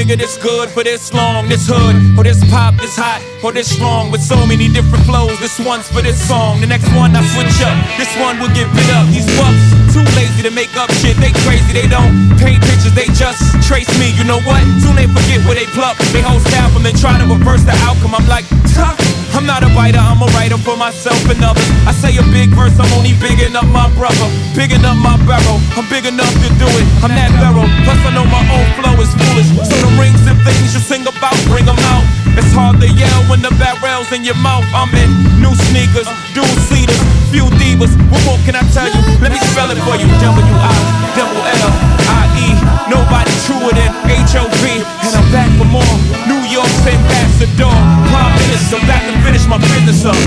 nigga this good for this long, this hood, or this pop, this hot, or this strong, with so many different flows. This one's for this song, the next one I switch up, this one will get bit up. These fucks too lazy to make up shit, they crazy, they don't paint pictures, they just trace me. You know what? Soon they forget where they pluck, they whole style from they try to reverse the outcome. I'm like, tough. I'm not a writer, I'm a writer for myself and others. I say a big verse, I'm only bigging up my brother, bigging up my barrel. I'm big enough to do it, I'm that thorough. Plus I know my own flow is foolish, so the rings and things you sing about, bring them out. It's hard to yell when the barrel's in your mouth. I'm in new sneakers, dual seaters, few divas. What more can I tell you? Let me spell it for you. W-I-double-L-I-E. Nobody truer than H-O-V. And I'm back for more. New York's ambassador, prime minister, back to finish my business up.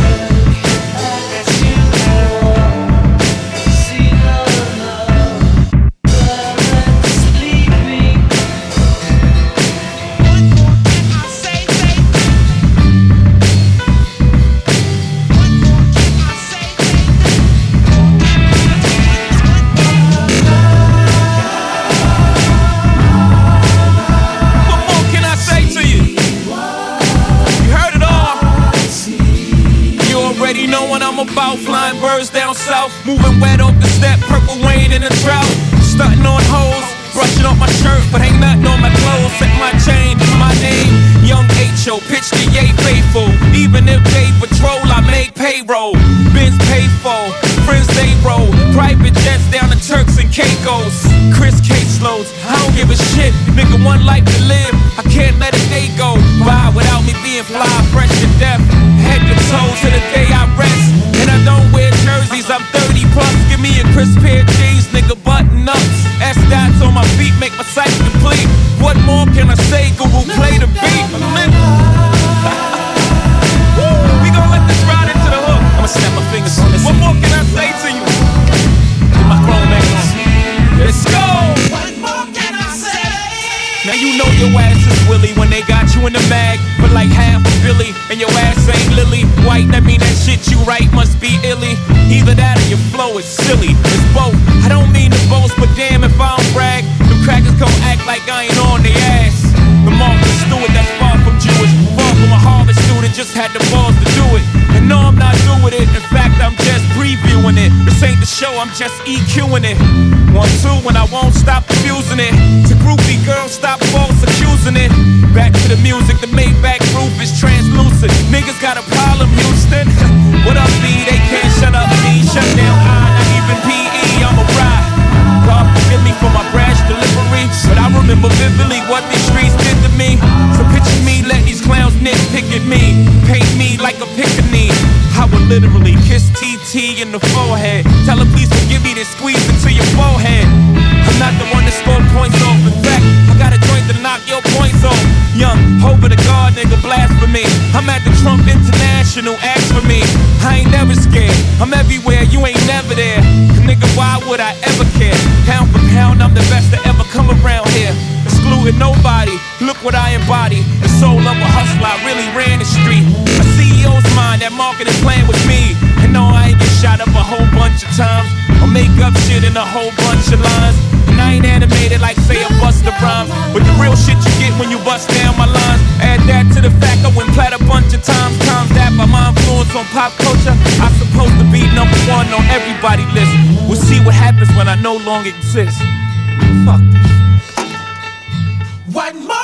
About flying birds down south, moving wet off the step, purple rain in the drought, stunting on hoes, brushing off my shirt, but ain't nothing on my clothes, set my chain, my name, Young H.O., pitch the yay faithful, even if they patrol, I make payroll, Benz pay for, friends they roll, private jets down to Turks and Caicos, Chris caseloads, I don't give a shit, nigga, one life to live, I can't let a day go by without me being fly, fresh to death, head to toes to the day I rest. And I don't wear jerseys, I'm 30 plus. Give me a crisp pair of jeans, nigga, button ups. S-dots on my feet make my sight complete. What more can I say? Guru, play the beat. We gon' let this ride into the hook. I'ma snap my fingers on this. What more can I say to you? With my chrome ankles. Let's go! What more can I say? Now you know your ass is Willie when they got you in the mag. But like half a Billy, and your ass ain't Lily White, that mean that shit you write must be illy. Either that or your flow is silly. It's both. I don't mean to boast, but damn if I don't brag, them crackers gon' act like I ain't on their ass. The Martha Stewart that's far from Jewish, far from a Harvard student, just had the balls to do it. And no, I'm not through with it. In fact, I'm just previewing it. This ain't the show, I'm just EQing it. 1, 2, when I won't stop abusing it. To groupie girls, stop false accusing it. Back to the music, the Maybach roof is translucent. Niggas got a problem, Houston. What up, B? They can't shut up me. Shut down I, not even PE, I'm a ride. God forgive me for my brash delivery, but I remember vividly what these streets did to me. So picture me, let these clowns nitpick at me, paint me like a pickaninny. I would literally kiss TT in the forehead, tell her please forgive me, then squeeze into your forehead. I'm not the one that scored points off. In fact, I got a joint to knock your points off. Young, over the guard, nigga, blasphemy. I'm at the Trump International, ask for me. I ain't never scared, I'm everywhere, you ain't never there. Nigga, why would I ever care? Pound for pound, I'm the best to ever come around here. Excluding nobody, look what I embody. The soul of a hustler, I really ran the street. A CEO's mind, that marketing plan was me. And no, I ain't get shot up a whole bunch of times, or make up shit in a whole bunch of lines. And I ain't animated like say a Busta Rhymes, but the real shit you get when you bust down my lines. Add that to the fact I went plat a bunch of times. Times that by my influence on pop culture, I'm supposed to be #1 on everybody's list. We'll see what happens when I no longer exist. Fuck this. What more?